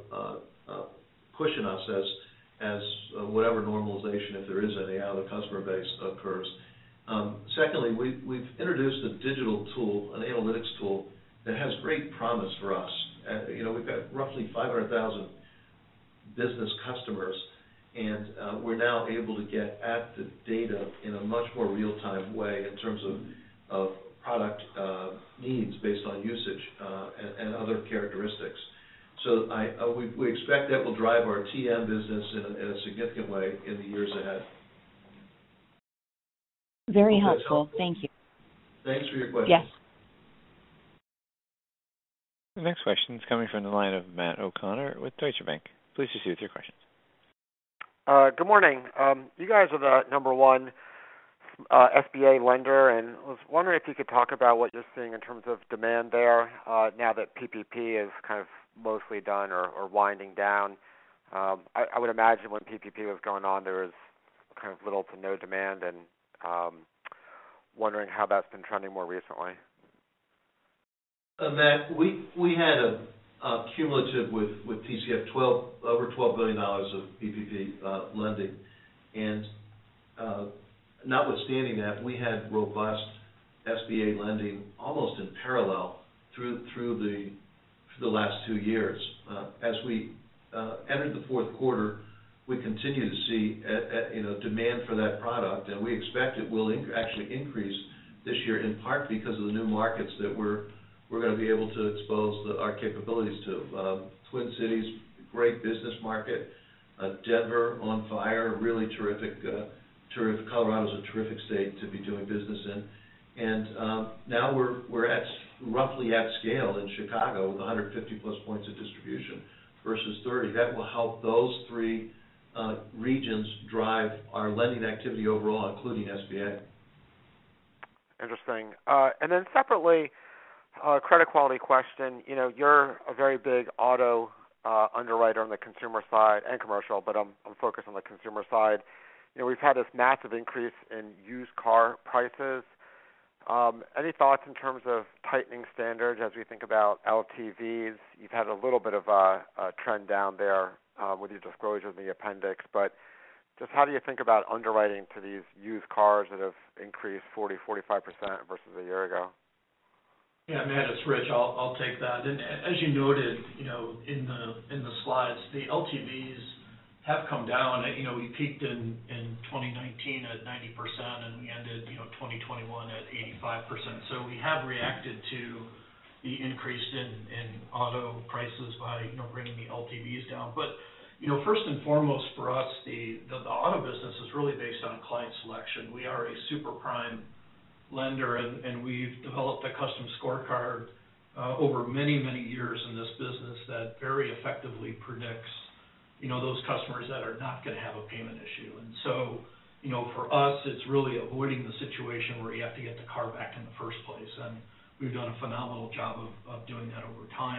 cushion us as whatever normalization, if there is any, out of the customer base occurs. Secondly, we've introduced a digital tool, an analytics tool, that has great promise for us. We've got roughly 500,000 business customers, and we're now able to get at the data in a much more real-time way in terms of product needs based on usage and other characteristics. So we expect that will drive our TM business in a significant way in the years ahead. Very helpful. Thank you. Thanks for your question. Yes. The next question is coming from the line of Matt O'Connor with Deutsche Bank. Please proceed with your questions. Good morning. You guys are the number one SBA lender, and I was wondering if you could talk about what you're seeing in terms of demand there now that PPP is kind of mostly done or winding down. I would imagine when PPP was going on, there was kind of little to no demand, and wondering how that's been trending more recently. Matt, we had a cumulative with TCF over $12 billion of PPP lending, and notwithstanding that, we had robust SBA lending almost in parallel through the last 2 years. As we entered the fourth quarter, we continue to see demand for that product, and we expect it will actually increase this year, in part because of the new markets that we're going to be able to expose our capabilities to. Twin Cities, great business market. Denver on fire, really terrific. Colorado's a terrific state to be doing business in, and now we're at roughly at scale in Chicago with 150 plus points of distribution versus 30. That will help those three regions drive our lending activity overall, including SBA. Interesting. And then separately, credit quality question. You know, you're a very big auto underwriter on the consumer side and commercial, but I'm focused on the consumer side. You know, we've had this massive increase in used car prices. Any thoughts in terms of tightening standards as we think about LTVs? You've had a little bit of a trend down there with your disclosure in the appendix, but just how do you think about underwriting to these used cars that have increased 40-45% versus a year ago? Yeah, Matt, it's Rich. I'll take that. And as you noted, you know, in the slides, the LTVs have come down. You know, we peaked in 2019 at 90%, and we ended, 2021 at 85%. So we have reacted to the increase in auto prices by, bringing the LTVs down. But, first and foremost for us, the auto business is really based on client selection. We are a super prime lender, and we've developed a custom scorecard over many, many years in this business that very effectively predicts, those customers that are not going to have a payment issue. And so, for us, it's really avoiding the situation where you have to get the car back in the first place. And we've done a phenomenal job of doing that over time.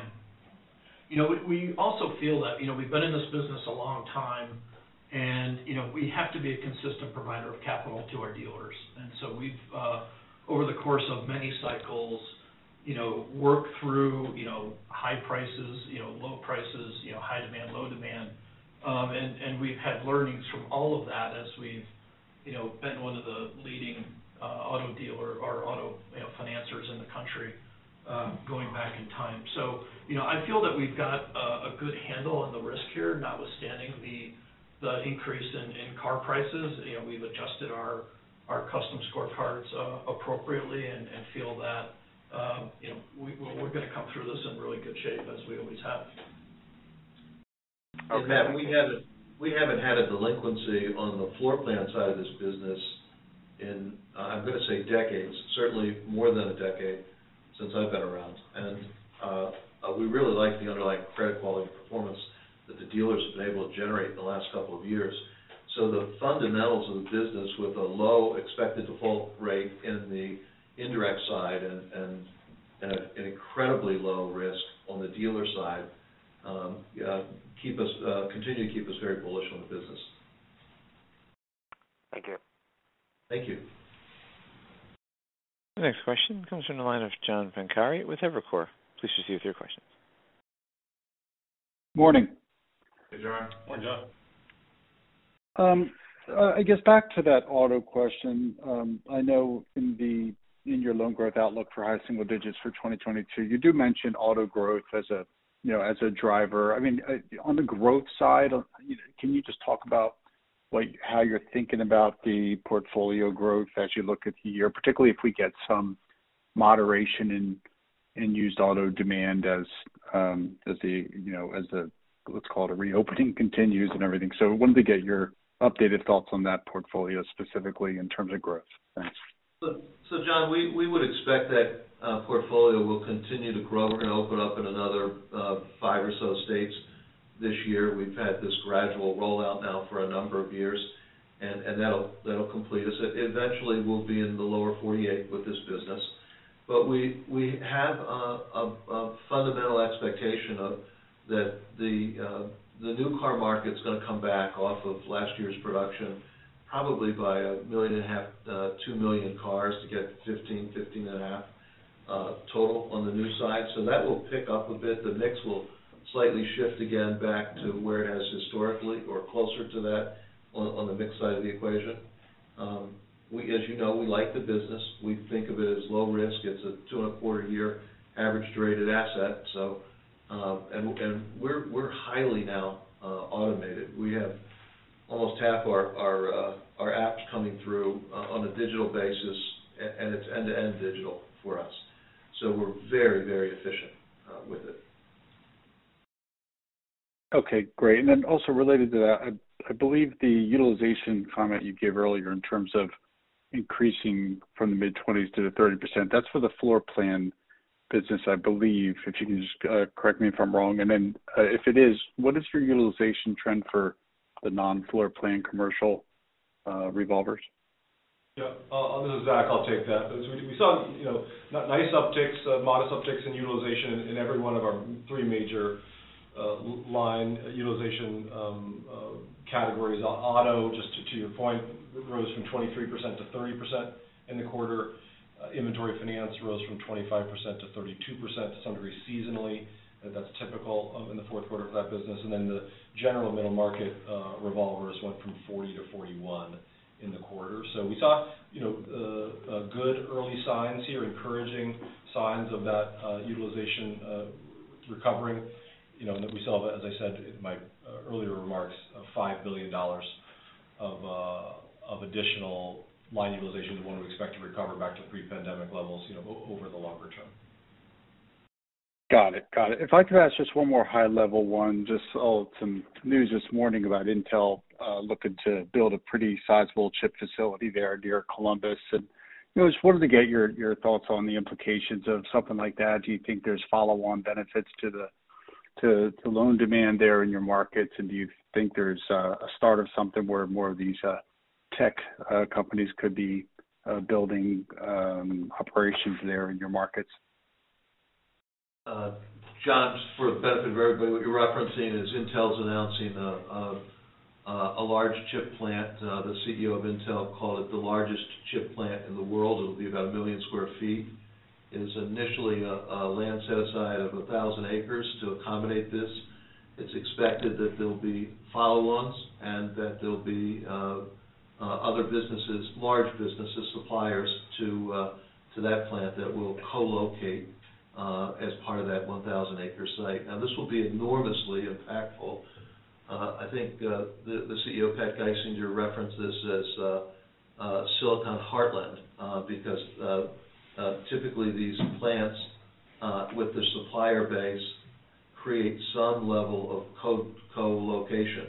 We also feel that, we've been in this business a long time, and, we have to be a consistent provider of capital to our dealers. And so we've, over the course of many cycles, worked through, high prices, low prices, high demand, low demand. And we've had learnings from all of that as we've, been one of the leading auto dealer or auto financiers in the country going back in time. So, I feel that we've got a good handle on the risk here, notwithstanding the increase in car prices. We've adjusted our custom scorecards appropriately and feel that we're going to come through this in really good shape, as we always have. Okay. And Matt, we haven't had a delinquency on the floor plan side of this business in, I'm going to say decades, certainly more than a decade since I've been around. And we really like the underlying credit quality performance that the dealers have been able to generate in the last couple of years. So the fundamentals of the business with a low expected default rate in the indirect side and an incredibly low risk on the dealer side continue to keep us very bullish on the business. Thank you. Thank you. The next question comes from the line of John Pancari with Evercore. Please proceed with your questions. Morning. Hey, John. Morning, John. I guess back to that auto question. I know in your loan growth outlook for high single digits for 2022, you do mention auto growth as a driver. I mean, on the growth side, can you just talk about how you're thinking about the portfolio growth as you look at the year, particularly if we get some moderation in used auto demand as the let's call it a reopening continues and everything. So I wanted to get your updated thoughts on that portfolio specifically in terms of growth. Thanks. So John, we would expect that portfolio will continue to grow. We're going to open up in another 5 or so states this year. We've had this gradual rollout now for a number of years, and that'll complete us. Eventually, we'll be in the lower 48 with this business. But we have a fundamental expectation of that the new car market's going to come back off of last year's production, probably by 1.5 million, 2 million cars to get 15.5 total on the new side. So that will pick up a bit. The mix will slightly shift again back to where it has historically or closer to that on the mix side of the equation. As you know, we like the business. We think of it as low risk. It's a 2.25-year average rated asset. So, and we're highly now automated. We have almost half our apps coming through on a digital basis, and it's end-to-end digital for us. So we're very, very efficient with it. Okay, great. And then also related to that, I believe the utilization comment you gave earlier in terms of increasing from the mid-20s to the 30%, that's for the floor plan business, I believe, if you can just correct me if I'm wrong. And then if it is, what is your utilization trend for the non-floor plan commercial revolvers? Yeah, this is Zach. I'll take that. We saw, nice upticks, modest upticks in utilization in every one of our three major line utilization categories. Auto, just to your point, rose from 23% to 30% in the quarter. Inventory finance rose from 25% to 32%, to some degree seasonally. That's typical in the fourth quarter for that business. And then the general middle market revolvers went from 40 to 41 in the quarter. So we saw, good early signs here, encouraging signs of that utilization recovering. And that we saw, as I said in my earlier remarks, $5 billion of additional line utilization is one we expect to recover back to pre-pandemic levels, over the longer term. Got it. If I could ask just one more high-level one, just some news this morning about Intel looking to build a pretty sizable chip facility there near Columbus. And just wanted to get your thoughts on the implications of something like that. Do you think there's follow-on benefits to loan demand there in your markets, and do you think there's a start of something where more of these tech companies could be building operations there in your markets? John, just for the benefit of everybody, what you're referencing is Intel's announcing a large chip plant. The CEO of Intel called it the largest chip plant in the world. It'll be about 1 million square feet. It is initially a land set aside of 1,000 acres to accommodate this. It's expected that there'll be follow-ons and that there'll be other businesses, large businesses, suppliers to that plant that will co-locate as part of that 1,000-acre site. Now, this will be enormously impactful. I think the CEO, Pat Gelsinger, referenced this as Silicon Heartland because typically these plants with the supplier base create some level of co-location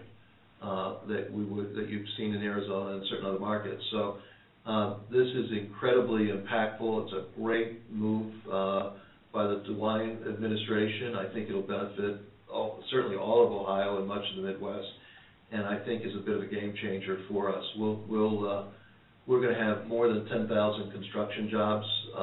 that you've seen in Arizona and certain other markets. So this is incredibly impactful. It's a great move by the DeWine administration. I think it'll benefit certainly all of Ohio and much of the Midwest, and I think is a bit of a game changer for us. We're going to have more than 10,000 construction jobs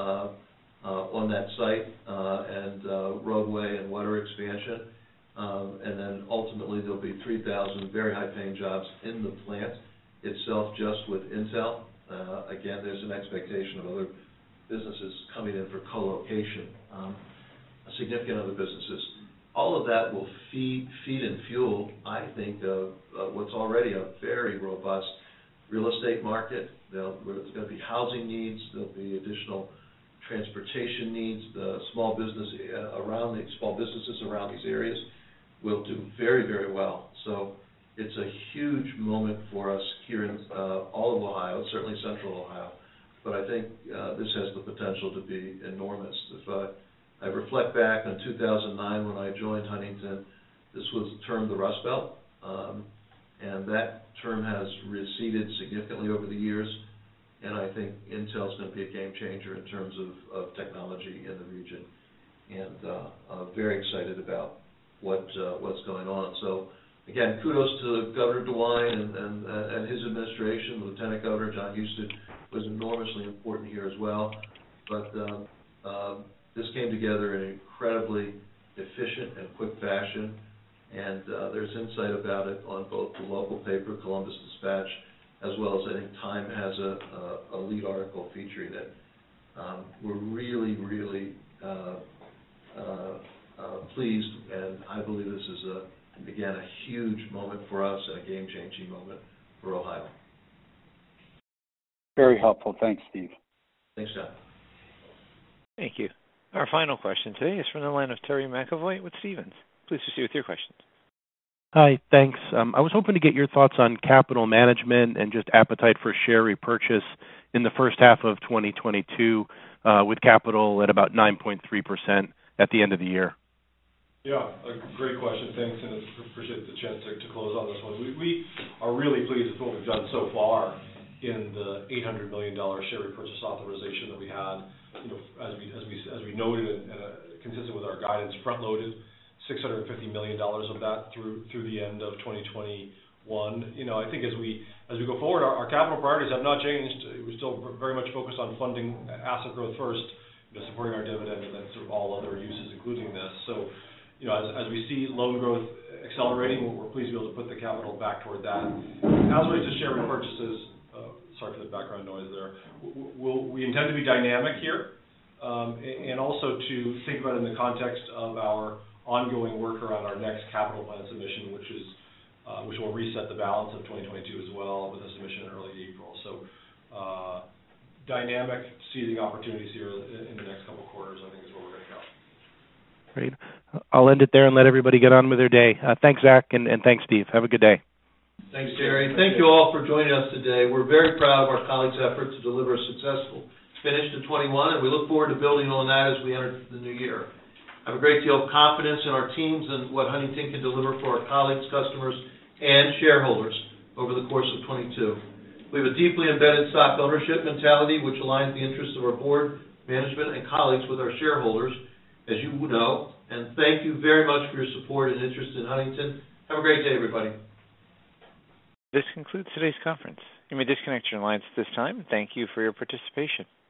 on that site and roadway and water expansion. And then ultimately there'll be 3,000 very high-paying jobs in the plant itself just with Intel. Again, there's an expectation of other businesses coming in for co-location, significant other businesses. All of that will feed and fuel, I think, what's already a very robust real estate market. There's going to be housing needs. There'll be additional transportation needs. The small businesses around these areas will do very, very well. So it's a huge moment for us here in all of Ohio, certainly central Ohio. But I think this has the potential to be enormous. If I reflect back on 2009 when I joined Huntington, this was termed the Rust Belt. And that term has receded significantly over the years, and I think Intel's going to be a game changer in terms of technology in the region, and I'm very excited about what's going on. So again, kudos to Governor DeWine and his administration. Lieutenant Governor John Husted was enormously important here as well, but this came together in an incredibly efficient and quick fashion. And there's insight about it on both the local paper, Columbus Dispatch, as well as I think Time has a lead article featuring it. We're really, really pleased, and I believe this is, again, a huge moment for us and a game-changing moment for Ohio. Very helpful. Thanks, Steve. Thanks, John. Thank you. Our final question today is from the line of Terry McEvoy with Stephens. Please proceed with your questions. Hi, thanks. I was hoping to get your thoughts on capital management and just appetite for share repurchase in the first half of 2022, with capital at about 9.3% at the end of the year. Yeah, a great question. Thanks, and I appreciate the chance to close on this one. We are really pleased with what we've done so far in the $800 million share repurchase authorization that we had. You know, as we noted and consistent with our guidance, front-loaded $650 million of that through the end of 2021. You know, I think as we go forward, our capital priorities have not changed. We're still very much focused on funding asset growth first, you know, supporting our dividend, and then sort of all other uses, including this. So, you know, as we see loan growth accelerating, we're pleased to be able to put the capital back toward that. As it relates to share repurchases, sorry for the background noise there. We intend to be dynamic here, and also to think about it in the context of our ongoing work around our next capital plan submission, which will reset the balance of 2022 as well, with a submission in early April. So, dynamic, seizing opportunities here in the next couple of quarters, I think is where we're going to go. Great. I'll end it there and let everybody get on with their day. Thanks, Zach, and thanks, Steve. Have a good day. Thanks, Jerry. Thank you all for joining us today. We're very proud of our colleagues' efforts to deliver a successful finish to 21, and we look forward to building on that as we enter the new year. I have a great deal of confidence in our teams and what Huntington can deliver for our colleagues, customers, and shareholders over the course of 22. We have a deeply embedded stock ownership mentality, which aligns the interests of our board, management, and colleagues with our shareholders, as you know, and thank you very much for your support and interest in Huntington. Have a great day, everybody. This concludes today's conference. You may disconnect your lines at this time. Thank you for your participation.